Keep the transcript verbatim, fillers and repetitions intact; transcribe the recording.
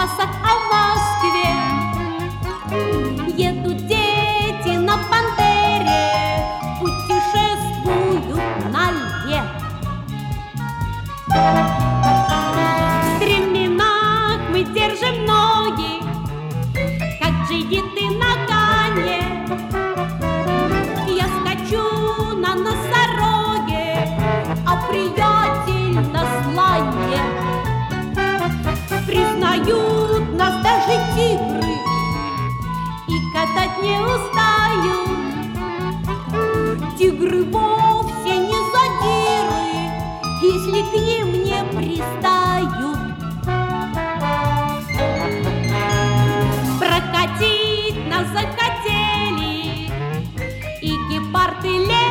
трассах, а в Москве едут дети на Пантере, путешествуют на льве. В стременах мы держим ноги, как джигиты на коне. Я скачу на носороге, а приятель на слоне. Признают нас даже тигры и катать не устают. Тигры вовсе не задиры, если к ним не пристают. Прокатить нас захотели и гепарды летят.